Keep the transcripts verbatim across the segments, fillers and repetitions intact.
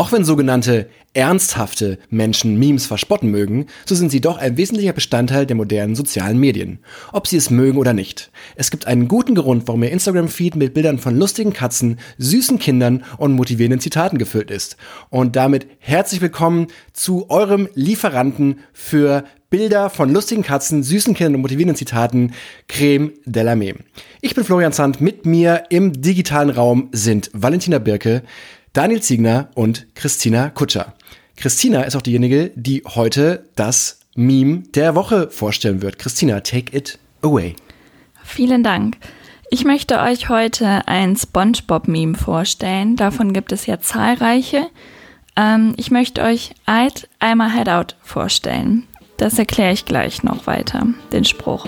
Auch wenn sogenannte ernsthafte Menschen Memes verspotten mögen, so sind sie doch ein wesentlicher Bestandteil der modernen sozialen Medien. Ob sie es mögen oder nicht. Es gibt einen guten Grund, warum ihr Instagram-Feed mit Bildern von lustigen Katzen, süßen Kindern und motivierenden Zitaten gefüllt ist. Und damit herzlich willkommen zu eurem Lieferanten für Bilder von lustigen Katzen, süßen Kindern und motivierenden Zitaten, Creme de la Meme. Ich bin Florian Zandt, mit mir im digitalen Raum sind Valentina Birke, Daniel Ziegner und Christina Kutscher. Christina ist auch diejenige, die heute das Meme der Woche vorstellen wird. Christina, take it away. Vielen Dank. Ich möchte euch heute ein SpongeBob-Meme vorstellen. Davon gibt es ja zahlreiche. Ähm, ich möchte euch I'd I'm a Head Out vorstellen. Das erkläre ich gleich noch weiter, den Spruch.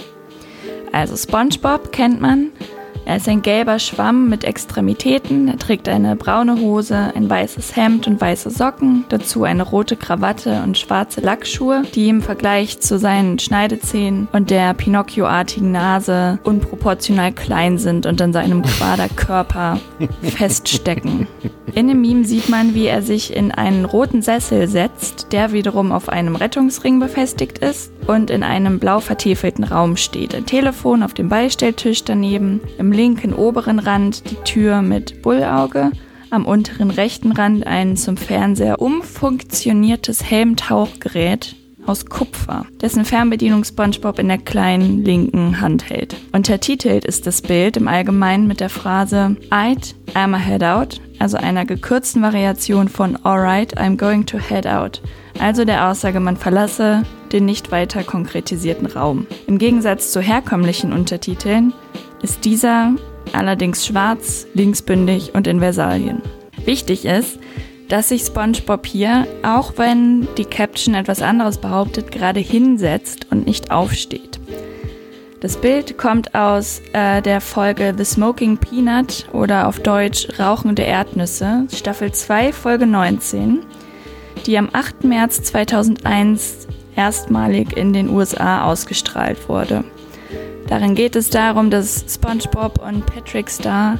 Also SpongeBob kennt man. Er ist ein gelber Schwamm mit Extremitäten, er trägt eine braune Hose, ein weißes Hemd und weiße Socken, dazu eine rote Krawatte und schwarze Lackschuhe, die im Vergleich zu seinen Schneidezähnen und der Pinocchio-artigen Nase unproportional klein sind und an seinem Quaderkörper feststecken. In dem Meme sieht man, wie er sich in einen roten Sessel setzt, der wiederum auf einem Rettungsring befestigt ist und in einem blau vertäfelten Raum steht. Ein Telefon auf dem Beistelltisch daneben, im linken oberen Rand die Tür mit Bullauge, am unteren rechten Rand ein zum Fernseher umfunktioniertes Helmtauchgerät aus Kupfer, dessen Fernbedienung SpongeBob in der kleinen linken Hand hält. Untertitelt ist das Bild im Allgemeinen mit der Phrase I'd I'm a Head Out, also einer gekürzten Variation von Alright, I'm going to head out, also der Aussage, man verlasse den nicht weiter konkretisierten Raum. Im Gegensatz zu herkömmlichen Untertiteln ist dieser allerdings schwarz, linksbündig und in Versalien. Wichtig ist, dass sich SpongeBob hier, auch wenn die Caption etwas anderes behauptet, gerade hinsetzt und nicht aufsteht. Das Bild kommt aus äh, der Folge The Smoking Peanut oder auf Deutsch Rauchende Erdnüsse, Staffel zwei, Folge neunzehn, die am achten März zweitausendeins erstmalig in den U S A ausgestrahlt wurde. Darin geht es darum, dass SpongeBob und Patrick Star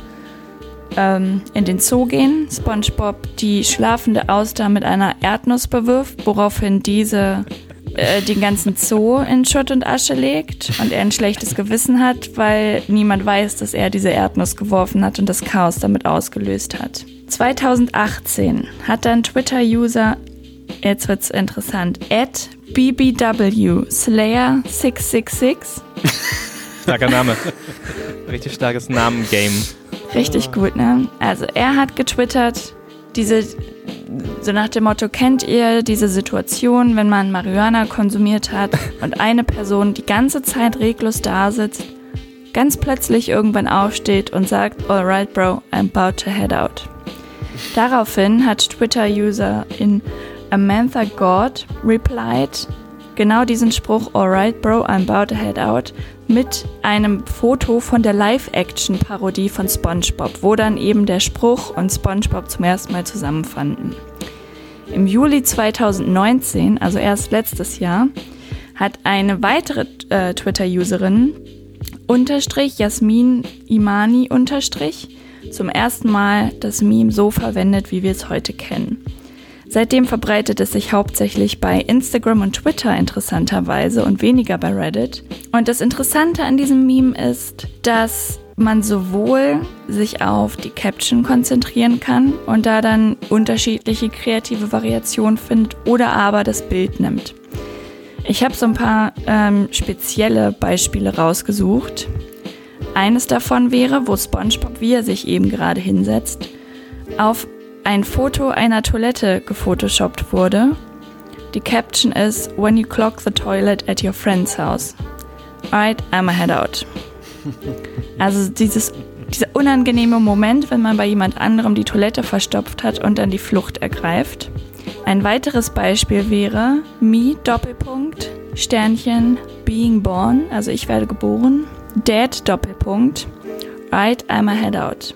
ähm, in den Zoo gehen. SpongeBob die schlafende Auster mit einer Erdnuss bewirft, woraufhin diese äh, den ganzen Zoo in Schutt und Asche legt und er ein schlechtes Gewissen hat, weil niemand weiß, dass er diese Erdnuss geworfen hat und das Chaos damit ausgelöst hat. zweitausendachtzehn hat dann Twitter-User, jetzt wird's interessant, at B B W Slayer sechs sechs sechs. Starker Name. Richtig starkes Namen-Game. Richtig gut, ne? Also er hat getwittert, diese, so nach dem Motto, kennt ihr diese Situation, wenn man Marihuana konsumiert hat und eine Person die ganze Zeit reglos da sitzt, ganz plötzlich irgendwann aufsteht und sagt, alright bro, I'm about to head out. Daraufhin hat Twitter-User in Amantha God replied, genau diesen Spruch, alright bro, I'm about to head out, mit einem Foto von der Live-Action-Parodie von SpongeBob, wo dann eben der Spruch und SpongeBob zum ersten Mal zusammenfanden. Im Juli zweitausendneunzehn, also erst letztes Jahr, hat eine weitere äh, Twitter-Userin, unterstrich Jasmin Imani, unterstrich, zum ersten Mal das Meme so verwendet, wie wir es heute kennen. Seitdem verbreitet es sich hauptsächlich bei Instagram und Twitter interessanterweise und weniger bei Reddit. Und das Interessante an diesem Meme ist, dass man sowohl sich auf die Caption konzentrieren kann und da dann unterschiedliche kreative Variationen findet oder aber das Bild nimmt. Ich habe so ein paar ähm, spezielle Beispiele rausgesucht. Eines davon wäre, wo SpongeBob, wie er sich eben gerade hinsetzt, auf ein Foto einer Toilette gefotoshoppt wurde. Die Caption ist When you clog the toilet at your friend's house. Alright, I'm a head out. Also dieses, dieser unangenehme Moment, wenn man bei jemand anderem die Toilette verstopft hat und dann die Flucht ergreift. Ein weiteres Beispiel wäre Me, Doppelpunkt, Sternchen, being born, also ich werde geboren. Dead, Doppelpunkt, Alright, I'm a head out.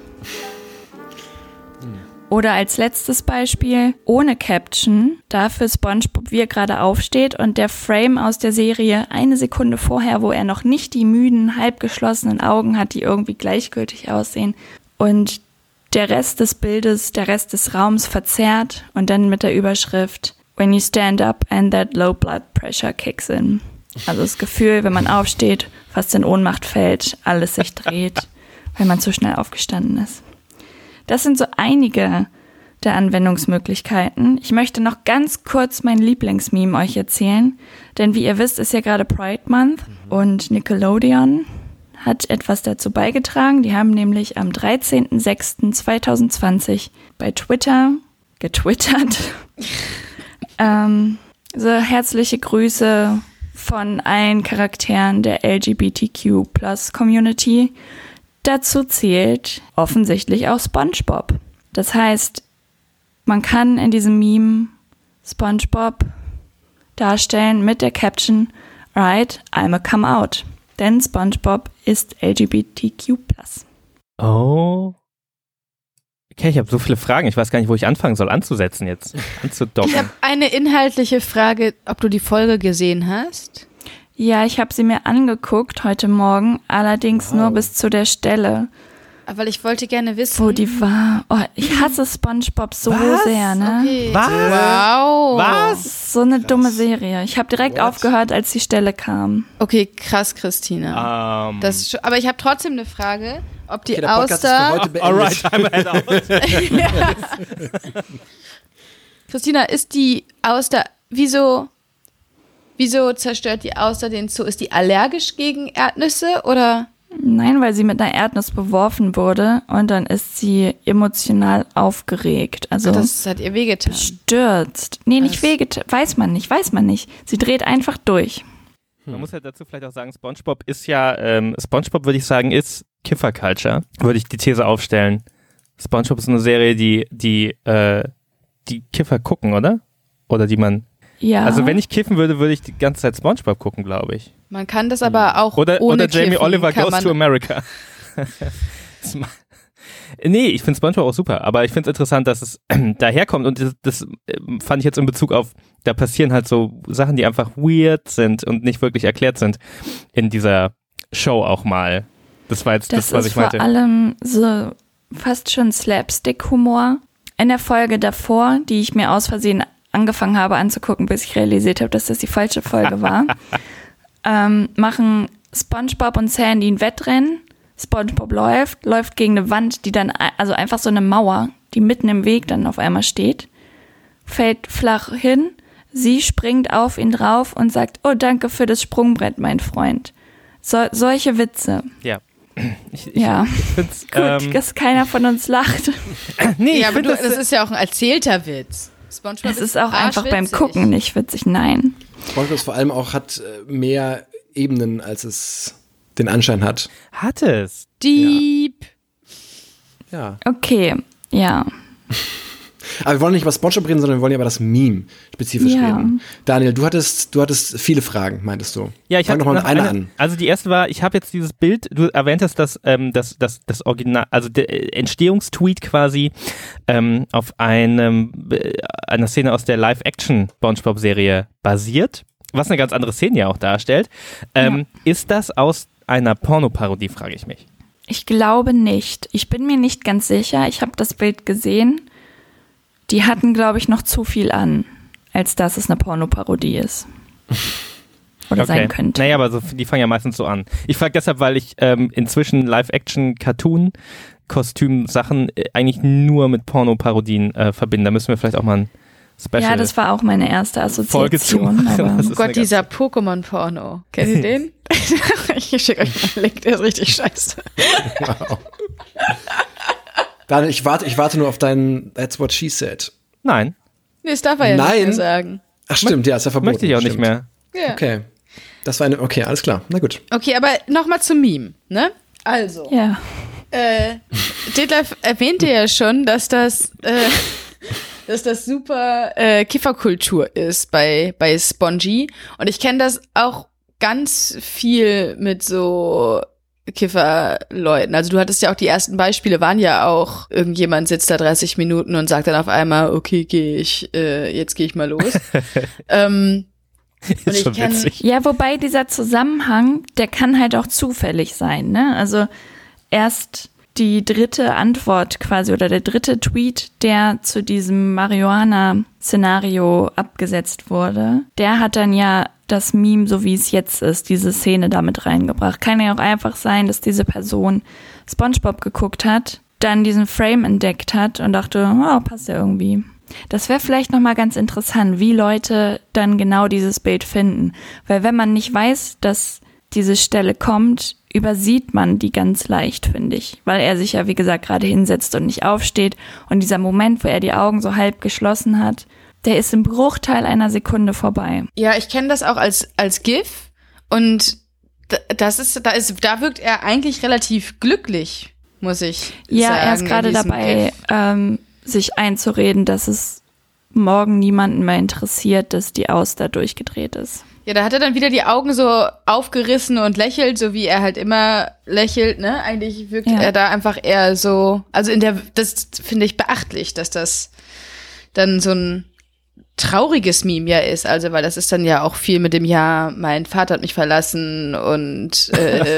Oder als letztes Beispiel, ohne Caption, dafür SpongeBob, wie er gerade aufsteht und der Frame aus der Serie eine Sekunde vorher, wo er noch nicht die müden, halb geschlossenen Augen hat, die irgendwie gleichgültig aussehen. Und der Rest des Bildes, der Rest des Raums verzerrt und dann mit der Überschrift When you stand up and that low blood pressure kicks in. Also das Gefühl, wenn man aufsteht, fast in Ohnmacht fällt, alles sich dreht, weil man zu schnell aufgestanden ist. Das sind so einige der Anwendungsmöglichkeiten. Ich möchte noch ganz kurz mein Lieblingsmeme euch erzählen, denn wie ihr wisst, ist ja gerade Pride Month und Nickelodeon hat etwas dazu beigetragen. Die haben nämlich am dreizehnten sechsten zweitausendzwanzig bei Twitter getwittert. ähm, so herzliche Grüße von allen Charakteren der L G B T Q Plus Community. Dazu zählt offensichtlich auch SpongeBob. Das heißt, man kann in diesem Meme SpongeBob darstellen mit der Caption Right, I'm a come out. Denn SpongeBob ist L G B T Q plus. Oh. Okay, ich habe so viele Fragen. Ich weiß gar nicht, wo ich anfangen soll, anzusetzen jetzt. Anzudocken. Ich habe eine inhaltliche Frage, ob du die Folge gesehen hast. Ja, ich habe sie mir angeguckt heute Morgen, allerdings wow. nur bis zu der Stelle. Weil ich wollte gerne wissen, wo die war. Oh, ich hasse SpongeBob so Was? sehr, ne? Okay. Was? Wow. Was? So eine dumme Serie. Ich habe direkt What? aufgehört, als die Stelle kam. Okay, krass, Christina. Um. Das ist schon, aber ich habe trotzdem eine Frage, ob die Okay, der Podcast ist für Auster... heute beendet. Alright, I'm head out. Ja. Christina, ist die Auster... Wieso... Wieso zerstört die Auster den Zoo? Ist die allergisch gegen Erdnüsse oder... Nein, weil sie mit einer Erdnuss beworfen wurde und dann ist sie emotional aufgeregt. Also Das hat ihr wehgetan. bestürzt. Nee, nicht Was? wehgetan. Weiß man nicht, weiß man nicht. Sie dreht einfach durch. Man muss ja dazu vielleicht auch sagen, SpongeBob ist ja, ähm, SpongeBob würde ich sagen, ist Kiffer-Culture. Würde ich die These aufstellen. SpongeBob ist eine Serie, die, die, äh, die Kiffer gucken, oder? Oder die man... Ja. Also wenn ich kiffen würde, würde ich die ganze Zeit SpongeBob gucken, glaube ich. Man kann das aber auch Oder, ohne oder Jamie Kiffen, Oliver kann Goes man to America. Nee, ich finde SpongeBob auch super, aber ich finde es interessant, dass es äh, daherkommt und das, das äh, fand ich jetzt in Bezug auf, da passieren halt so Sachen, die einfach weird sind und nicht wirklich erklärt sind in dieser Show auch mal. Das war jetzt das, das, was ist ich meinte. vor allem so fast schon Slapstick-Humor. In der Folge davor, die ich mir aus Versehen angefangen habe anzugucken, bis ich realisiert habe, dass das die falsche Folge war, ähm, machen SpongeBob und Sandy ein Wettrennen. SpongeBob läuft, läuft gegen eine Wand, die dann, also einfach so eine Mauer, die mitten im Weg dann auf einmal steht, fällt flach hin, sie springt auf ihn drauf und sagt, oh, danke für das Sprungbrett, mein Freund. So, solche Witze. Ja. Ich, ich, Ja. ich find's, Gut, ähm, dass keiner von uns lacht. nee, Ja, ich aber find du, das, das ist ja auch ein erzählter Witz. SpongeBob Es ist auch einfach beim arschwitzig. Gucken nicht witzig, nein. SpongeBob ist vor allem auch hat äh, mehr Ebenen, als es den Anschein hat. hat es. Deep. Ja. Okay, ja. Aber wir wollen nicht über SpongeBob reden, sondern wir wollen ja über das Meme spezifisch Ja. reden. Daniel, du hattest, du hattest viele Fragen, meintest du? Ja, ich Fang habe doch mal mit noch einer eine, an. Also die erste war, ich habe jetzt dieses Bild, du erwähntest, dass ähm, das, das, das Original, also der Entstehungstweet quasi ähm, auf einem äh, einer Szene aus der Live-Action-SpongeBob-Serie basiert, was eine ganz andere Szene ja auch darstellt. Ähm, ja. Ist das aus einer Pornoparodie, frage ich mich. Ich glaube nicht. Ich bin mir nicht ganz sicher. Ich habe das Bild gesehen. Die hatten, glaube ich, noch zu viel an, als dass es eine Pornoparodie ist. Oder okay. sein könnte. Naja, aber so, die fangen ja meistens so an. Ich frage deshalb, weil ich ähm, inzwischen Live-Action-Cartoon-Kostüm-Sachen äh, eigentlich nur mit Pornoparodien äh, verbinde. Da müssen wir vielleicht auch mal ein Special Ja, das war auch meine erste Folge zu Assoziation. machen. Aber Das Oh ist eine Gott, dieser Pokémon-Porno. Kennt ihr den? Ich schicke euch mal einen Link, der ist richtig scheiße. Wow. Daniel, ich warte, ich warte nur auf deinen That's What She Said. Nein, Nee, das darf er ja Nein. nicht mehr sagen. Ach stimmt, ja, ist ja verboten. möchte ich auch nicht stimmt. mehr. Ja. Okay. Das war eine, okay, alles klar. Na gut. Okay, aber nochmal zum Meme, ne? Also, ja. äh, Detlef erwähnte ja schon, dass das, äh, dass das super äh, Kifferkultur ist bei, bei Spongy. Und ich kenne das auch ganz viel mit so Kifferleuten. Also du hattest ja auch die ersten Beispiele, waren ja auch, irgendjemand sitzt da dreißig Minuten und sagt dann auf einmal, okay, gehe ich, äh, jetzt gehe ich mal los. ähm, Und Ist ich schon kenn- witzig. Ja, wobei dieser Zusammenhang, der kann halt auch zufällig sein, ne? Also erst die dritte Antwort quasi oder der dritte Tweet, der zu diesem Marihuana-Szenario abgesetzt wurde, der hat dann ja das Meme, so wie es jetzt ist, diese Szene damit reingebracht. Kann ja auch einfach sein, dass diese Person SpongeBob geguckt hat, dann diesen Frame entdeckt hat und dachte, oh, passt ja irgendwie. Das wäre vielleicht nochmal ganz interessant, wie Leute dann genau dieses Bild finden. Weil wenn man nicht weiß, dass diese Stelle kommt, übersieht man die ganz leicht, finde ich. Weil er sich ja, wie gesagt, gerade hinsetzt und nicht aufsteht. Und dieser Moment, wo er die Augen so halb geschlossen hat, der ist im Bruchteil einer Sekunde vorbei. Ja, ich kenne das auch als, als GIF. Und das ist, da ist, da wirkt er eigentlich relativ glücklich, muss ich ja, sagen. Ja, er ist gerade dabei, ähm, sich einzureden, dass es morgen niemanden mehr interessiert, dass die Auster durchgedreht ist. Ja, da hat er dann wieder die Augen so aufgerissen und lächelt, so wie er halt immer lächelt, ne? Eigentlich wirkt ja. er da einfach eher so, also in der, das finde ich beachtlich, dass das dann so ein trauriges Meme ja ist, also weil das ist dann ja auch viel mit dem Ja, mein Vater hat mich verlassen und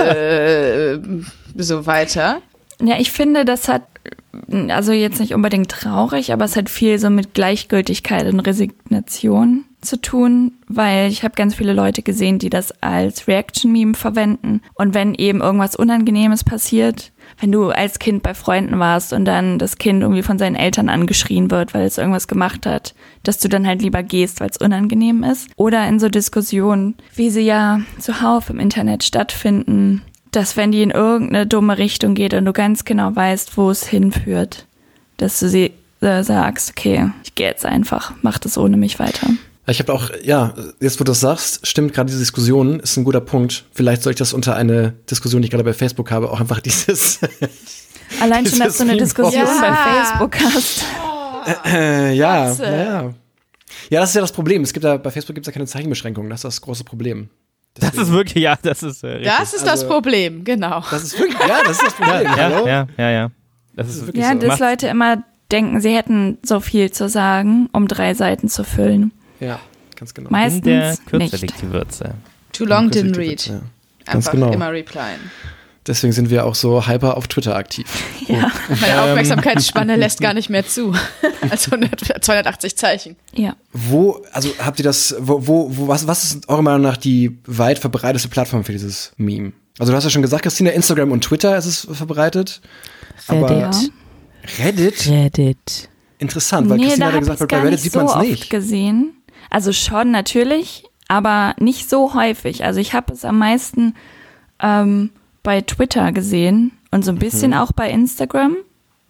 äh, so weiter. Ja, ich finde, das hat, also jetzt nicht unbedingt traurig, aber es hat viel so mit Gleichgültigkeit und Resignation zu tun, weil ich habe ganz viele Leute gesehen, die das als Reaction-Meme verwenden. Und wenn eben irgendwas Unangenehmes passiert, wenn du als Kind bei Freunden warst und dann das Kind irgendwie von seinen Eltern angeschrien wird, weil es irgendwas gemacht hat, dass du dann halt lieber gehst, weil es unangenehm ist. Oder in so Diskussionen, wie sie ja zuhauf im Internet stattfinden, dass wenn die in irgendeine dumme Richtung geht und du ganz genau weißt, wo es hinführt, dass du sie äh, sagst, okay, ich gehe jetzt einfach, mach das ohne mich weiter. Ich habe auch, ja, jetzt wo du das sagst, stimmt, gerade diese Diskussion ist ein guter Punkt. Vielleicht soll ich das unter eine Diskussion, die ich gerade bei Facebook habe, auch einfach dieses Allein schon, dass du eine Diskussion ja. bei Facebook hast. Oh, äh, ja, naja. Ja, das ist ja das Problem. Es gibt da, bei Facebook gibt es ja keine Zeichenbeschränkungen. Das ist das große Problem. Deswegen. Das ist wirklich, ja, das ist äh, richtig. Das ist das also, Problem, genau. Das ist wirklich, ja, das ist das Problem. Ja, Hallo? ja, ja, ja. Das ist wirklich ja, so. dass Leute immer denken, sie hätten so viel zu sagen, um drei Seiten zu füllen. Ja, ganz genau. Meistens In der Kürze nicht. liegt die Würze. Too long didn't read. Ja. Einfach genau. immer replyen. Deswegen sind wir auch so hyper auf Twitter aktiv. Ja. Meine Aufmerksamkeitsspanne lässt gar nicht mehr zu. Also zweihundertachtzig Zeichen. Ja. Wo, also habt ihr das, wo, wo, wo was, was ist eurer Meinung nach die weit verbreiteste Plattform für dieses Meme? Also du hast ja schon gesagt, Christina, Instagram und Twitter ist es verbreitet. Aber Reddit. Reddit? Reddit. Interessant, weil nee, Christina da hat ja gesagt, bei Reddit sieht so man es oft nicht. gesehen. Also schon natürlich, aber nicht so häufig. Also ich habe es am meisten ähm, bei Twitter gesehen und so ein bisschen mhm. auch bei Instagram.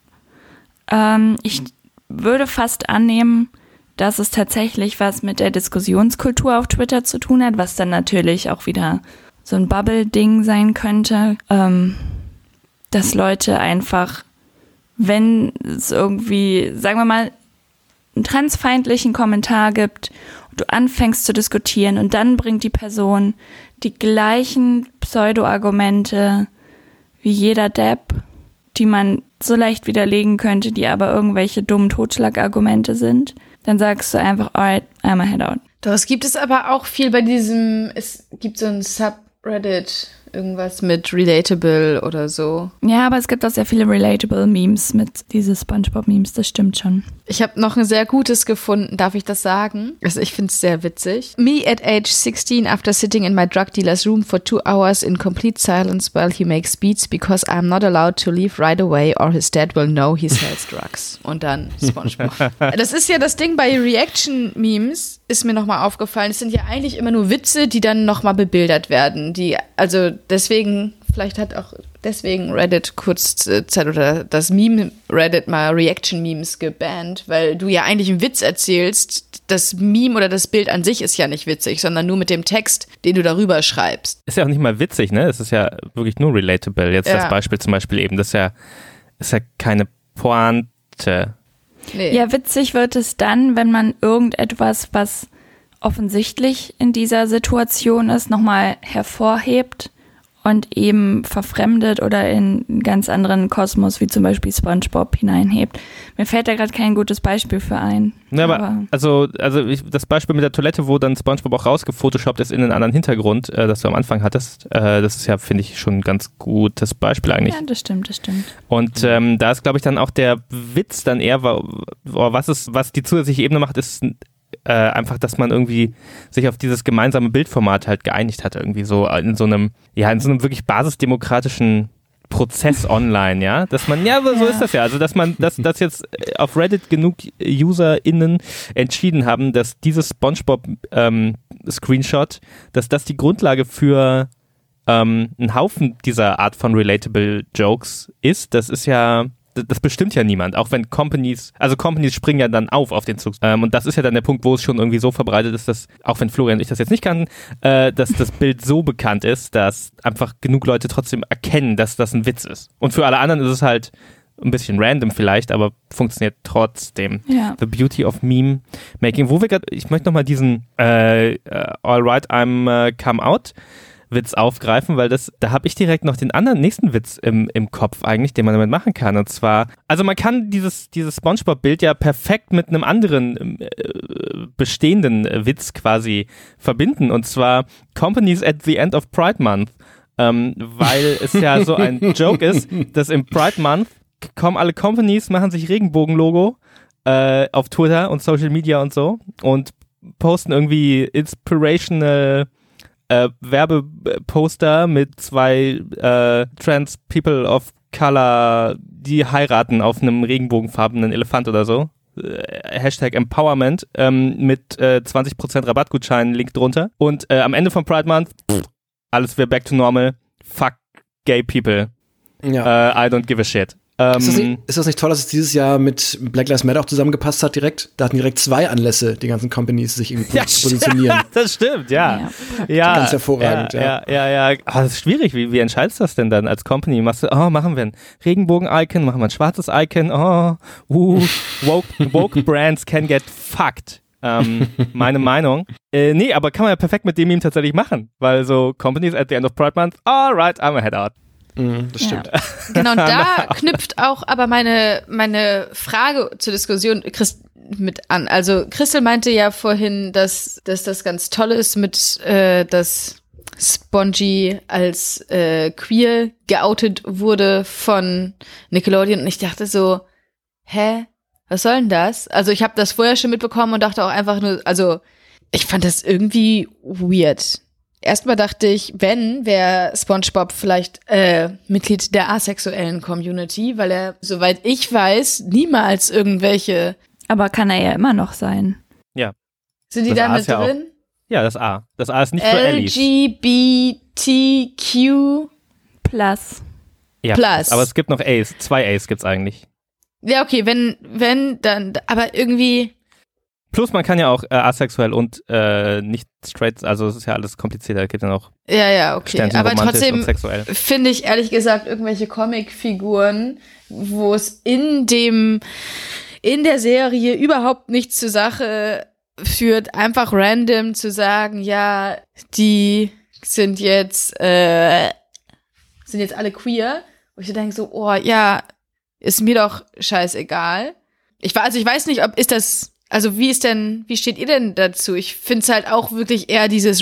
Ähm, ich würde fast annehmen, dass es tatsächlich was mit der Diskussionskultur auf Twitter zu tun hat, was dann natürlich auch wieder so ein Bubble-Ding sein könnte, ähm, dass Leute einfach, wenn es irgendwie, sagen wir mal, einen transfeindlichen Kommentar gibt und du anfängst zu diskutieren und dann bringt die Person die gleichen Pseudo-Argumente wie jeder Depp, die man so leicht widerlegen könnte, die aber irgendwelche dummen Totschlagargumente sind, dann sagst du einfach, alright, I'm a head out. Doch, es gibt es aber auch viel bei diesem, es gibt so ein Subreddit, irgendwas mit Relatable oder so. Ja, aber es gibt auch sehr viele Relatable-Memes mit diese SpongeBob-Memes, das stimmt schon. Ich habe noch ein sehr gutes gefunden, darf ich das sagen? Also ich finde es sehr witzig. Me at age sixteen after sitting in my drug dealer's room for two hours in complete silence while he makes beats because I'm not allowed to leave right away or his dad will know he sells drugs. Und dann SpongeBob. Das ist ja das Ding bei Reaction-Memes, ist mir nochmal aufgefallen. Es sind ja eigentlich immer nur Witze, die dann nochmal bebildert werden. Die, also deswegen, vielleicht hat auch deswegen Reddit kurzzeit oder das Meme Reddit mal Reaction-Memes gebannt, weil du ja eigentlich einen Witz erzählst. Das Meme oder das Bild an sich ist ja nicht witzig, sondern nur mit dem Text, den du darüber schreibst. Ist ja auch nicht mal witzig, ne? Es ist ja wirklich nur relatable. Jetzt ja. das Beispiel zum Beispiel eben, das ist ja, ist ja keine Pointe. Nee. Ja, witzig wird es dann, wenn man irgendetwas, was offensichtlich in dieser Situation ist, nochmal hervorhebt und eben verfremdet oder in einen ganz anderen Kosmos, wie zum Beispiel SpongeBob, hineinhebt. Mir fällt da gerade kein gutes Beispiel für ein. Ja, aber, aber also, also ich, das Beispiel mit der Toilette, wo dann SpongeBob auch rausgefotoshoppt ist in einen anderen Hintergrund, äh, das du am Anfang hattest, äh, das ist ja, finde ich, schon ein ganz gutes Beispiel eigentlich. Ja, das stimmt, das stimmt. Und ähm, da ist, glaube ich, dann auch der Witz dann eher, was ist, was die zusätzliche Ebene macht, ist Äh, einfach, dass man irgendwie sich auf dieses gemeinsame Bildformat halt geeinigt hat, irgendwie so in so einem, ja, in so einem wirklich basisdemokratischen Prozess online, ja, dass man, ja, so ja. ist das ja, also dass man, dass, dass jetzt auf Reddit genug UserInnen entschieden haben, dass dieses SpongeBob-Screenshot, ähm, dass das die Grundlage für ähm, einen Haufen dieser Art von relatable Jokes ist, das ist ja das bestimmt ja niemand, auch wenn Companies, also Companies springen ja dann auf auf den Zug. Ähm, und das ist ja dann der Punkt, wo es schon irgendwie so verbreitet ist, dass, auch wenn Florian und ich das jetzt nicht kann, äh, dass das Bild so bekannt ist, dass einfach genug Leute trotzdem erkennen, dass das ein Witz ist. Und für alle anderen ist es halt ein bisschen random vielleicht, aber funktioniert trotzdem. Ja. The beauty of Meme Making. Wo wir gerade, ich möchte nochmal diesen äh, uh, Alright, I'm uh, come out Witz aufgreifen, weil das, da habe ich direkt noch den anderen nächsten Witz im, im Kopf eigentlich, den man damit machen kann. Und zwar, also man kann dieses, dieses SpongeBob-Bild ja perfekt mit einem anderen äh, bestehenden Witz quasi verbinden. Und zwar Companies at the end of Pride Month. Ähm, weil es ja so ein Joke ist, dass im Pride Month kommen alle Companies, machen sich Regenbogen-Logo äh, auf Twitter und Social Media und so und posten irgendwie inspirational Äh, Werbeposter mit zwei äh, Trans People of Color, die heiraten auf einem regenbogenfarbenen Elefant oder so. Äh, Hashtag Empowerment ähm, mit äh, zwanzig Prozent Rabattgutschein, Link drunter. Und äh, am Ende von Pride Month, pff, alles wäre back to normal. Fuck gay people. Ja. Uh, I don't give a shit. Ähm, ist, das nicht, ist das nicht toll, dass es dieses Jahr mit Black Lives Matter auch zusammengepasst hat direkt? Da hatten direkt zwei Anlässe, die ganzen Companies sich irgendwie ja, positionieren. Das stimmt, ja. Ja, ja ganz hervorragend, ja. Ja, ja, ja, ja. Aber das ist schwierig. Wie, wie entscheidest du das denn dann als Company? Machst du, oh, machen wir ein Regenbogen-Icon, machen wir ein schwarzes Icon, oh, uh, woke, woke Brands can get fucked. Ähm, meine Meinung. Äh, nee, aber kann man ja perfekt mit dem Meme tatsächlich machen, weil so Companies at the end of Pride Month, alright, I'm a head out. Mm, das stimmt. Ja. Genau, und da knüpft auch aber meine, meine Frage zur Diskussion Christ mit an. Also Christel meinte ja vorhin, dass, dass das ganz toll ist, mit äh, dass Spongy als äh, queer geoutet wurde von Nickelodeon. Und ich dachte so, hä? Was soll denn das? Also ich habe das vorher schon mitbekommen und dachte auch einfach nur, also ich fand das irgendwie weird. Erstmal dachte ich, wenn, wäre SpongeBob vielleicht äh, Mitglied der asexuellen Community, weil er, soweit ich weiß, niemals irgendwelche... Aber kann er ja immer noch sein. Ja. Sind die Das da A mit ist ja drin? Ja, das A. Das A ist nicht für L Allies. G B T Q Plus. Ja, Plus. aber es gibt noch A's. Zwei A's gibt's eigentlich. Ja, okay, wenn, wenn, dann, aber irgendwie... Plus man kann ja auch äh, asexuell und äh, nicht straight, also es ist ja alles komplizierter, es gibt ja noch Ja, ja, okay. Sternchen Aber romantisch trotzdem und sexuell. finde ich ehrlich gesagt irgendwelche Comicfiguren, wo es in dem, in der Serie überhaupt nichts zur Sache führt, einfach random zu sagen, ja, die sind jetzt, äh, sind jetzt alle queer. Und ich denke so, oh, ja, ist mir doch scheißegal. Ich war, also ich weiß nicht, ob, ist das, also wie ist denn, wie steht ihr denn dazu? Ich finde es halt auch wirklich eher dieses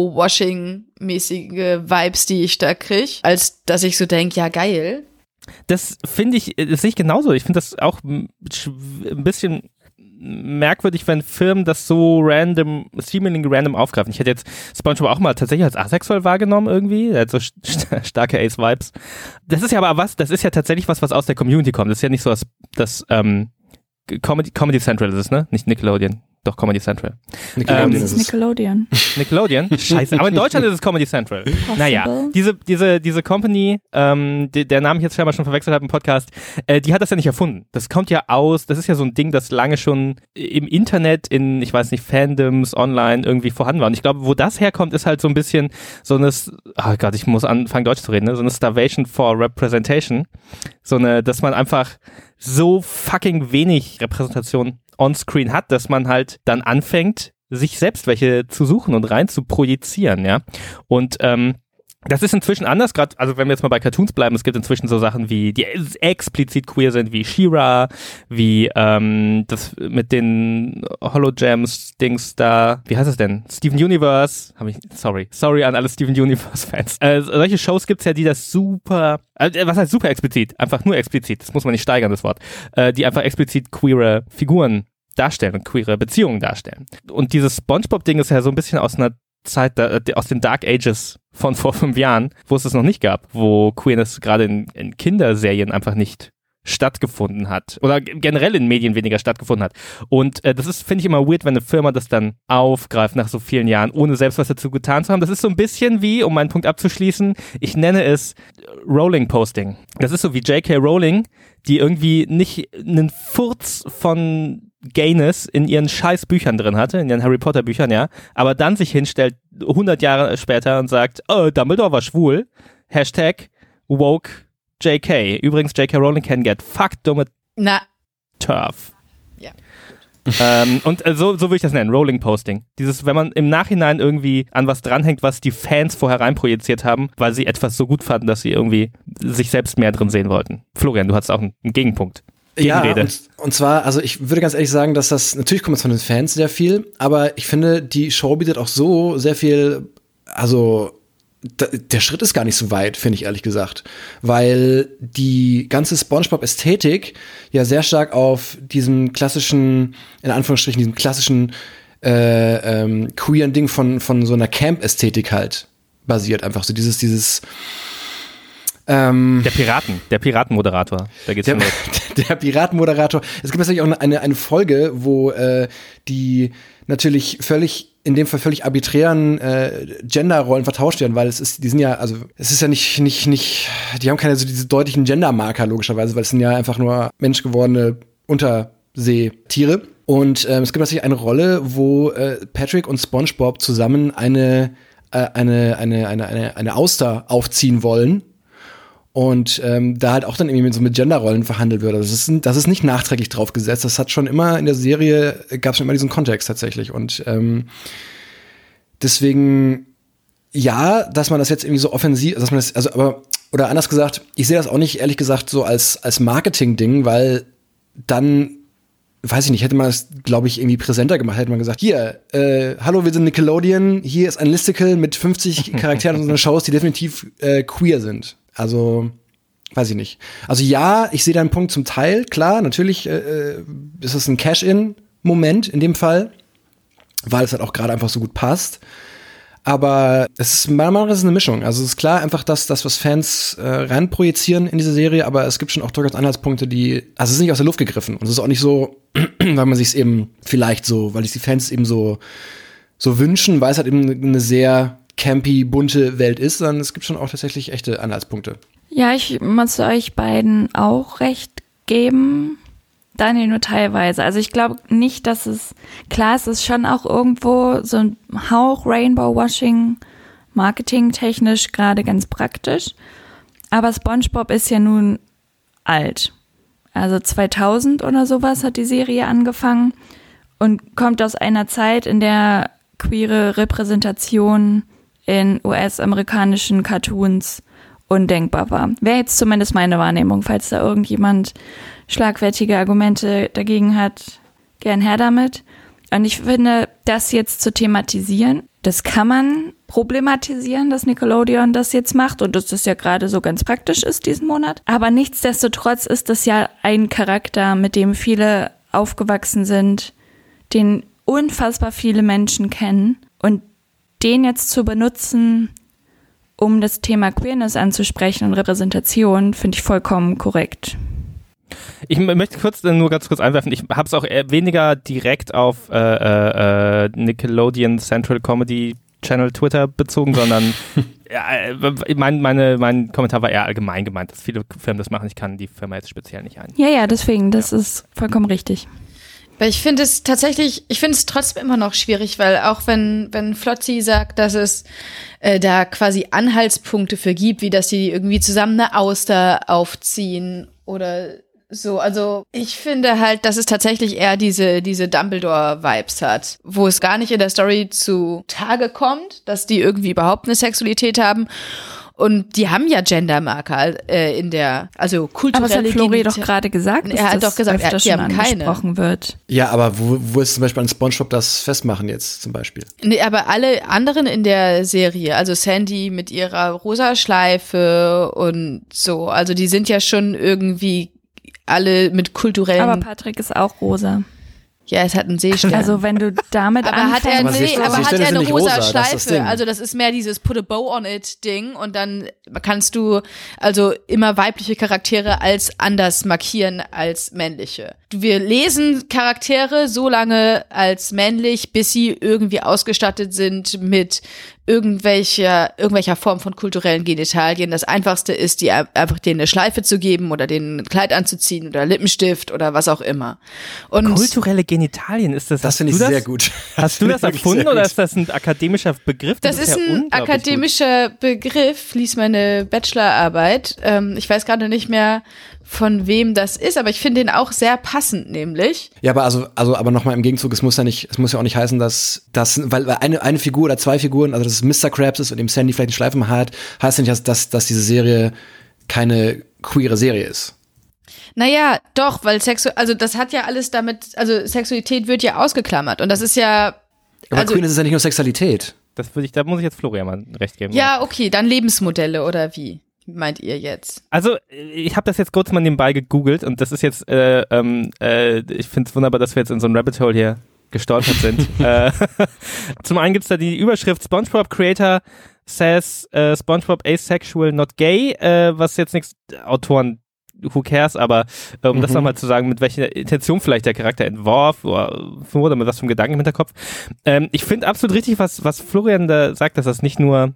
Rainbow-Washing-mäßige Vibes, die ich da kriege, als dass ich so denke, ja geil. Das finde ich, das sehe ich genauso. Ich finde das auch ein bisschen merkwürdig, wenn Firmen das so random, seemingly random aufgreifen. Ich hätte jetzt SpongeBob auch mal tatsächlich als asexuell wahrgenommen irgendwie. Er hat so st- starke Ace-Vibes. Das ist ja aber was, das ist ja tatsächlich was, was aus der Community kommt. Das ist ja nicht so, dass das ähm, Comedy, Comedy Central ist es, ne? Nicht Nickelodeon. Doch, Comedy Central. Nickelodeon Ähm, ist es. Nickelodeon. Nickelodeon? Scheiße. Aber in Deutschland ist es Comedy Central. Possible. Naja, diese, diese, diese Company, ähm, die, der Name ich jetzt scheinbar schon verwechselt habe im Podcast, äh, die hat das ja nicht erfunden. Das kommt ja aus, das ist ja so ein Ding, das lange schon im Internet, in, ich weiß nicht, Fandoms, online irgendwie vorhanden war. Und ich glaube, wo das herkommt, ist halt so ein bisschen so eine, oh Gott, ich muss anfangen Deutsch zu reden, ne? So eine Starvation for Representation. So eine, dass man einfach so fucking wenig Repräsentation on-screen hat, dass man halt dann anfängt, sich selbst welche zu suchen und rein zu projizieren, ja. Und ähm, Das ist inzwischen anders, gerade, also wenn wir jetzt mal bei Cartoons bleiben, es gibt inzwischen so Sachen wie, die explizit queer sind, wie She-Ra, wie ähm, das mit den Hologems-Dings da, wie heißt es denn? Steven Universe, hab ich, sorry, sorry an alle Steven Universe-Fans. Äh, solche Shows gibt's ja, die das super, äh, was heißt super explizit? Einfach nur explizit, das muss man nicht steigern, das Wort, äh, die einfach explizit queere Figuren darstellen und queere Beziehungen darstellen. Und dieses SpongeBob-Ding ist ja so ein bisschen aus einer Zeit, da, aus den Dark Ages von vor fünf Jahren, wo es das noch nicht gab, wo Queerness gerade in, in Kinderserien einfach nicht stattgefunden hat oder generell in Medien weniger stattgefunden hat. Und äh, das ist, finde ich, immer weird, wenn eine Firma das dann aufgreift nach so vielen Jahren, ohne selbst was dazu getan zu haben. Das ist so ein bisschen wie, um meinen Punkt abzuschließen, ich nenne es Rowling-Posting. Das ist so wie J K. Rowling, die irgendwie nicht einen Furz von Gayness in ihren scheiß Büchern drin hatte, in ihren Harry Potter Büchern, ja, aber dann sich hinstellt, hundert Jahre später und sagt, oh, Dumbledore war schwul, Hashtag woke J K. Übrigens, J K. Rowling can get fucked, dumme Na. Turf. Ja. ähm, und äh, so, so würde ich das nennen, Rowling-Posting. Dieses, wenn man im Nachhinein irgendwie an was dranhängt, was die Fans vorher reinprojiziert haben, weil sie etwas so gut fanden, dass sie irgendwie sich selbst mehr drin sehen wollten. Florian, du hast auch einen, einen Gegenpunkt. Ja, und, und zwar, also ich würde ganz ehrlich sagen, dass das, natürlich kommt es von den Fans sehr viel, aber ich finde, die Show bietet auch so sehr viel, also da, der Schritt ist gar nicht so weit, finde ich ehrlich gesagt, weil die ganze SpongeBob-Ästhetik ja sehr stark auf diesem klassischen, in Anführungsstrichen, diesem klassischen äh, ähm, queeren Ding von, von so einer Camp-Ästhetik halt basiert, einfach so dieses, dieses Ähm, der Piraten, der Piratenmoderator. Da geht's der, los. Der Piratenmoderator. Es gibt natürlich auch eine, eine Folge, wo äh, die natürlich völlig, in dem Fall völlig arbiträren äh, Genderrollen vertauscht werden, weil es ist, die sind ja, also es ist ja nicht, nicht, nicht, die haben keine so diese deutlichen Gendermarker logischerweise, weil es sind ja einfach nur menschgewordene Unterseetiere. Und ähm, es gibt natürlich eine Rolle, wo äh, Patrick und SpongeBob zusammen eine, äh, eine, eine, eine, eine, eine Auster aufziehen wollen. Und ähm, da halt auch dann irgendwie mit so mit Genderrollen verhandelt wird. Also das ist, das ist nicht nachträglich draufgesetzt. Das hat schon immer in der Serie, gab es schon immer diesen Kontext tatsächlich. Und ähm, deswegen, ja, dass man das jetzt irgendwie so offensiv, dass man das, also aber, oder anders gesagt, ich sehe das auch nicht, ehrlich gesagt, so als, als Marketing-Ding, weil dann, weiß ich nicht, hätte man das, glaube ich, irgendwie präsenter gemacht, hätte man gesagt, hier, äh, hallo, wir sind Nickelodeon, hier ist ein Listicle mit fünfzig Charakteren in unseren Shows, die definitiv äh, queer sind. Also, weiß ich nicht. Also ja, ich sehe deinen Punkt zum Teil, klar, natürlich äh, ist es ein Cash-In-Moment in dem Fall, weil es halt auch gerade einfach so gut passt. Aber es ist, meiner Meinung nach ist es eine Mischung. Also es ist klar einfach das, das was Fans äh, reinprojizieren in diese Serie, aber es gibt schon auch durchaus Anhaltspunkte, die, also es ist nicht aus der Luft gegriffen. Und es ist auch nicht so, weil man sich es eben vielleicht so, weil sich die Fans eben so, so wünschen, weil es halt eben eine sehr campy, bunte Welt ist, sondern es gibt schon auch tatsächlich echte Anhaltspunkte. Ja, ich muss euch beiden auch recht geben. Daniel nur teilweise. Also ich glaube nicht, dass es, klar, es ist schon auch irgendwo so ein Hauch Rainbow-Washing, marketingtechnisch gerade ganz praktisch. Aber SpongeBob ist ja nun alt. Also zweitausend oder sowas hat die Serie angefangen und kommt aus einer Zeit, in der queere Repräsentation in U S-amerikanischen Cartoons undenkbar war. Wäre jetzt zumindest meine Wahrnehmung, falls da irgendjemand schlagfertige Argumente dagegen hat, gern her damit. Und ich finde, das jetzt zu thematisieren, das kann man problematisieren, dass Nickelodeon das jetzt macht und dass das ja gerade so ganz praktisch ist diesen Monat. Aber nichtsdestotrotz ist das ja ein Charakter, mit dem viele aufgewachsen sind, den unfassbar viele Menschen kennen. Und den jetzt zu benutzen, um das Thema Queerness anzusprechen und Repräsentation, finde ich vollkommen korrekt. Ich möchte kurz nur ganz kurz einwerfen, ich habe es auch eher weniger direkt auf äh, äh, Nickelodeon Central Comedy Channel Twitter bezogen, sondern ja, mein, meine, mein Kommentar war eher allgemein gemeint, dass viele Firmen das machen. Ich kann die Firma jetzt speziell nicht ein. Ja, ja, deswegen, das ja. ist vollkommen richtig. Weil ich finde es tatsächlich, ich finde es trotzdem immer noch schwierig, weil auch wenn wenn Flotzi sagt, dass es äh, da quasi Anhaltspunkte für gibt, wie dass sie irgendwie zusammen eine Auster aufziehen oder so. Also ich finde halt, dass es tatsächlich eher diese, diese Dumbledore-Vibes hat, wo es gar nicht in der Story zu Tage kommt, dass die irgendwie überhaupt eine Sexualität haben. Und die haben ja Gendermarker äh, in der, also kulturelle. Aber das hat Flori doch gerade gesagt, dass er hat das doch gesagt, öfter er, die schon haben keine. angesprochen wird. Ja, aber wo, wo ist zum Beispiel an SpongeBob das festmachen jetzt zum Beispiel? Nee, aber alle anderen in der Serie, also Sandy mit ihrer rosa Schleife und so, also die sind ja schon irgendwie alle mit kulturellen. Aber Patrick ist auch rosa. Ja, es hat einen Seestern. Also wenn du damit aber hat er, Aber nee, Seesterne aber hat sind er eine nicht rosa, rosa, das ist das Schleife. Ding. Also das ist mehr dieses Put a bow on it Ding und dann kannst du also immer weibliche Charaktere als anders markieren als männliche. Wir lesen Charaktere so lange als männlich, bis sie irgendwie ausgestattet sind mit irgendwelcher, irgendwelcher Form von kulturellen Genitalien. Das Einfachste ist, die einfach denen eine Schleife zu geben oder denen ein Kleid anzuziehen oder Lippenstift oder was auch immer. Und Kulturelle Genitalien, ist das? Das finde ich sehr gut. Hast du das Wirklich erfunden sehr oder gut. ist das ein akademischer Begriff? Das, ist ja ein unglaublich akademischer Begriff, lies meine Bachelorarbeit. Ähm, ich weiß gerade nicht mehr, von wem das ist, aber ich finde ihn auch sehr passend, nämlich. Ja, aber also, also aber nochmal im Gegenzug, es muss ja nicht, es muss ja auch nicht heißen, dass das, weil weil eine, eine Figur oder zwei Figuren, also dass es Mister Krabs ist und eben Sandy vielleicht einen Schleifen hat, heißt ja nicht, dass, dass, dass diese Serie keine queere Serie ist. Naja, doch, weil Sexu also das hat ja alles damit, also Sexualität wird ja ausgeklammert und das ist ja. Aber also, queer ist es ja nicht nur Sexualität. Das würde ich, da muss ich jetzt Florian mal recht geben. Ja, okay, dann Lebensmodelle oder wie meint ihr jetzt? Also, ich habe das jetzt kurz mal nebenbei gegoogelt und das ist jetzt, äh, ähm, äh, ich finde es wunderbar, dass wir jetzt in so ein Rabbit Hole hier gestolpert sind. äh, zum einen gibt's da die Überschrift SpongeBob Creator says uh, SpongeBob asexual not gay, äh, was jetzt nichts, Autoren, who cares, aber äh, um mhm. das nochmal zu sagen, mit welcher Intention vielleicht der Charakter entworf oder, oder mit was für einem Gedanken im Hinterkopf. Ähm, ich finde absolut richtig, was, was Florian da sagt, dass das nicht nur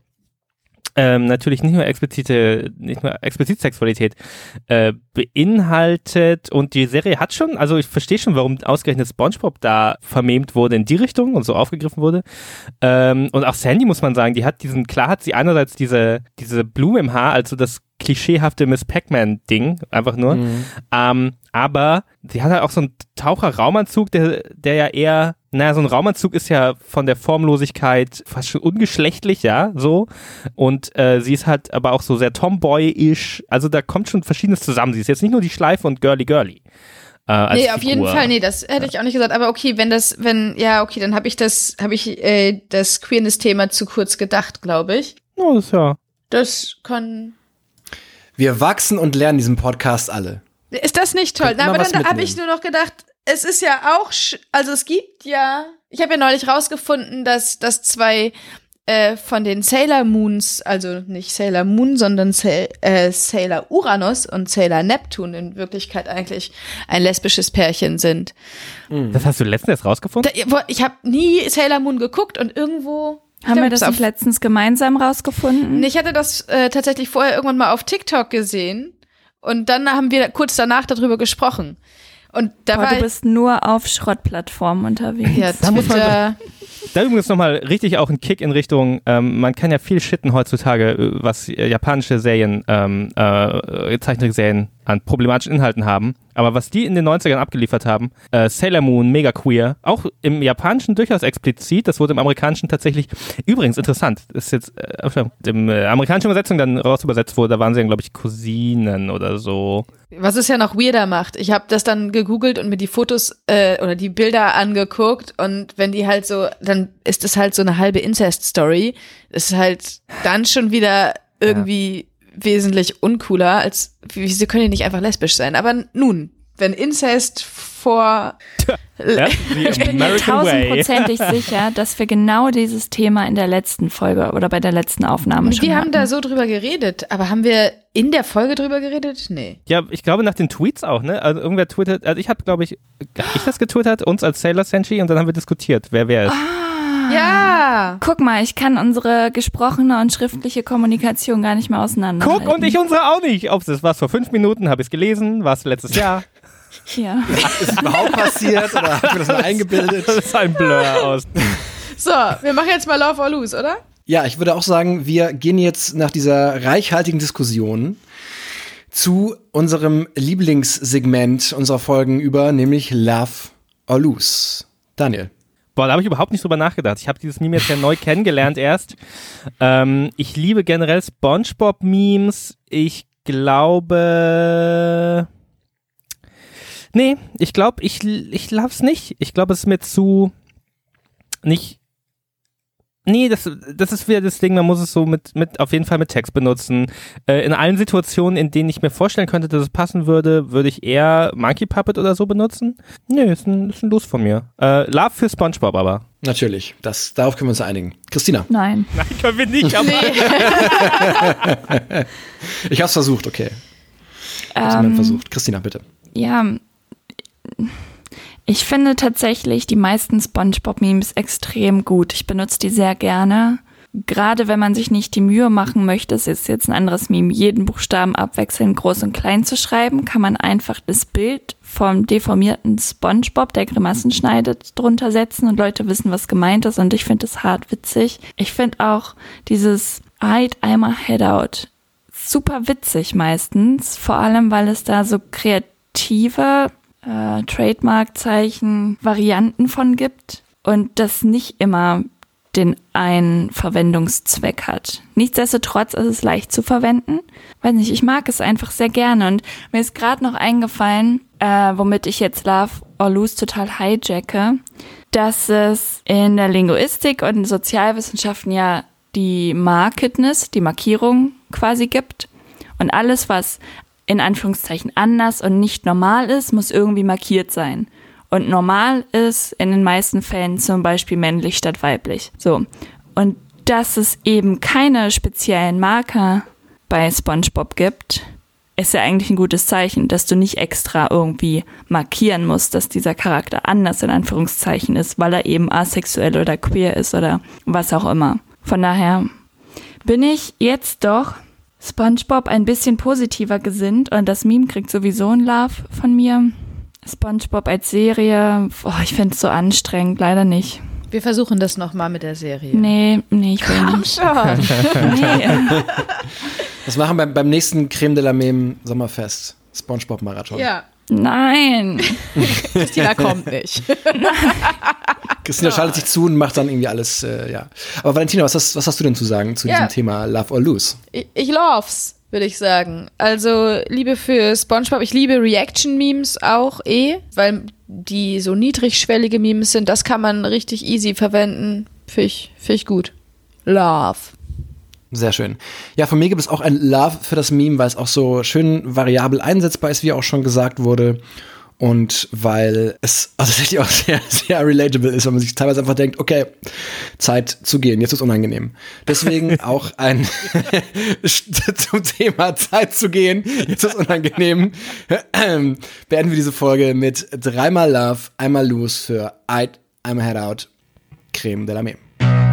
Ähm, natürlich nicht nur explizite, nicht nur explizit Sexualität äh, beinhaltet und die Serie hat schon, also ich verstehe schon, warum ausgerechnet SpongeBob da vermemt wurde in die Richtung und so aufgegriffen wurde. Ähm, und auch Sandy, muss man sagen, die hat diesen, klar hat sie einerseits diese, diese Blume im Haar, also das klischeehafte Miss Pac-Man-Ding, einfach nur. Mhm. Ähm, aber sie hat halt auch so einen Taucher-Raumanzug, der, der ja eher, naja, so ein Raumanzug ist ja von der Formlosigkeit fast schon ungeschlechtlich, ja, so. Und äh, sie ist halt aber auch so sehr tomboy-ish. Also da kommt schon Verschiedenes zusammen. Sie ist jetzt nicht nur die Schleife und girly-girly. Äh, als nee, Figur. auf jeden Fall, nee, das hätte ich auch nicht gesagt. Aber okay, wenn das, wenn, ja, okay, dann habe ich das, habe ich äh, das Queerness-Thema zu kurz gedacht, glaube ich. Oh, das ist ja. Das kann. Wir wachsen und lernen diesen Podcast alle. Ist das nicht toll? Na, aber dann habe ich nur noch gedacht, es ist ja auch, sch- also es gibt ja, ich habe ja neulich rausgefunden, dass, dass zwei äh, von den Sailor Moons, also nicht Sailor Moon, sondern Sa- äh, Sailor Uranus und Sailor Neptun in Wirklichkeit eigentlich ein lesbisches Pärchen sind. Das hast du letztens erst rausgefunden? Da, ich habe nie Sailor Moon geguckt und irgendwo Haben wir das nicht letztens gemeinsam rausgefunden? Ich hatte das äh, tatsächlich vorher irgendwann mal auf TikTok gesehen und dann haben wir kurz danach darüber gesprochen. Und da Boah, war du bist nur auf Schrottplattformen unterwegs. ja, Da muss man- Twitter. Da übrigens nochmal richtig auch ein Kick in Richtung, ähm, man kann ja viel shitten heutzutage, äh, was äh, japanische Serien, ähm, äh, Zeichentrickserien an problematischen Inhalten haben. Aber was die in den neunzigern abgeliefert haben, äh, Sailor Moon, mega queer, auch im Japanischen durchaus explizit, das wurde im Amerikanischen tatsächlich, übrigens interessant, ist jetzt äh, im äh, amerikanischen Übersetzung dann raus übersetzt wurde, da waren sie dann, glaube ich, Cousinen oder so. Was es ja noch weirder macht. Ich habe das dann gegoogelt und mir die Fotos äh, oder die Bilder angeguckt und wenn die halt so, dann ist es halt so eine halbe Incest-Story. Das ist halt dann schon wieder irgendwie ja. wesentlich uncooler, als wieso können die nicht einfach lesbisch sein? Aber nun, wenn Incest vor Ja, ich bin mir tausendprozentig sicher, dass wir genau dieses Thema in der letzten Folge oder bei der letzten Aufnahme schon Wir hatten. haben da so drüber geredet, aber haben wir in der Folge drüber geredet? Nee. Ja, ich glaube nach den Tweets auch, ne? Also irgendwer twittert, also ich habe, glaube ich, hab ich das getwittert, uns als Sailor Senshi und dann haben wir diskutiert, wer wer ist. Ah, Ja. Guck mal, ich kann unsere gesprochene und schriftliche Kommunikation gar nicht mehr auseinanderhalten. Guck, und ich unsere auch nicht. Ob es war vor fünf Minuten, habe ich es gelesen, war es letztes Jahr. Ja. Ist es überhaupt passiert oder hab ich mir das mal eingebildet? Das ist ein Blur aus. So, wir machen jetzt mal Love or Lose, oder? Ja, ich würde auch sagen, wir gehen jetzt nach dieser reichhaltigen Diskussion zu unserem Lieblingssegment unserer Folgen über, nämlich Love or Lose. Daniel. Boah, da habe ich überhaupt nicht drüber nachgedacht. Ich habe dieses Meme jetzt ja neu kennengelernt erst. Ähm, ich liebe generell SpongeBob-Memes. Ich glaube... Nee, ich glaube, ich, ich love's nicht. Ich glaube, es ist mir zu... nicht... Nee, das, das ist wieder das Ding, man muss es so mit, mit auf jeden Fall mit Text benutzen. Äh, in allen Situationen, in denen ich mir vorstellen könnte, dass es passen würde, würde ich eher Monkey Puppet oder so benutzen. Nee, ist ein, ist ein Los von mir. Äh, Love für SpongeBob aber. Natürlich, das, darauf können wir uns einigen. Christina? Nein. Nein, können wir nicht, aber... Nee. Ich hab's versucht, okay. Ich hab's Ähm, versucht. Christina, bitte. Ja, ich finde tatsächlich die meisten SpongeBob-Memes extrem gut. Ich benutze die sehr gerne. Gerade wenn man sich nicht die Mühe machen möchte, es ist jetzt ein anderes Meme, jeden Buchstaben abwechselnd groß und klein zu schreiben, kann man einfach das Bild vom deformierten SpongeBob, der Grimassen schneidet, drunter setzen und Leute wissen, was gemeint ist, und ich finde das hart witzig. Ich finde auch dieses I'd einmal Head Out super witzig meistens, vor allem, weil es da so kreative äh, Trademark-Zeichen, Varianten von gibt und das nicht immer den einen Verwendungszweck hat. Nichtsdestotrotz ist es leicht zu verwenden. Weiß nicht, ich mag es einfach sehr gerne, und mir ist gerade noch eingefallen, äh, womit ich jetzt Love or Lose total hijacke, dass es in der Linguistik und in Sozialwissenschaften ja die Markedness, die Markierung quasi gibt, und alles, was in Anführungszeichen anders und nicht normal ist, muss irgendwie markiert sein. Und normal ist in den meisten Fällen zum Beispiel männlich statt weiblich. So. Und dass es eben keine speziellen Marker bei SpongeBob gibt, ist ja eigentlich ein gutes Zeichen, dass du nicht extra irgendwie markieren musst, dass dieser Charakter anders in Anführungszeichen ist, weil er eben asexuell oder queer ist oder was auch immer. Von daher bin ich jetzt doch SpongeBob ein bisschen positiver gesinnt, und das Meme kriegt sowieso ein Love von mir. SpongeBob als Serie, oh, ich finde es so anstrengend, leider nicht. Wir versuchen das nochmal mit der Serie. Nee, nee, ich will Komm nicht. schon. Nee. Das machen wir beim, beim nächsten Creme de la Meme Sommerfest. SpongeBob-Marathon. Ja. Nein. Christina kommt nicht. Christina Ja. schaltet sich zu und macht dann irgendwie alles, äh, ja. Aber Valentina, was hast, was hast du denn zu sagen zu Ja. diesem Thema Love or Lose? Ich, ich love's, würde ich sagen. Also Liebe für SpongeBob. Ich liebe Reaction-Memes auch eh, weil die so niedrigschwellige Memes sind. Das kann man richtig easy verwenden. Finde ich, find ich gut. Love. Sehr schön. Ja, von mir gibt es auch ein Love für das Meme, weil es auch so schön variabel einsetzbar ist, wie auch schon gesagt wurde. Und weil es also tatsächlich auch sehr, sehr relatable ist, weil man sich teilweise einfach denkt, okay, Zeit zu gehen, jetzt ist unangenehm. Deswegen auch ein zum Thema Zeit zu gehen, jetzt ist unangenehm, beenden wir diese Folge mit dreimal Love, einmal Lose für I'd, einmal Head Out, Creme de la Meme.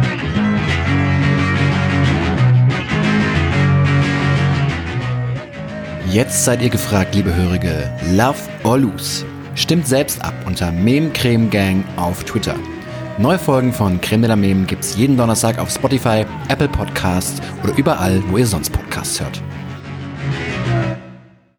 Jetzt seid ihr gefragt, liebe Hörige, Love or Lose? Stimmt selbst ab unter Meme Creme Gang auf Twitter. Neue Folgen von Creme de la Meme gibt's jeden Donnerstag auf Spotify, Apple Podcasts oder überall, wo ihr sonst Podcasts hört.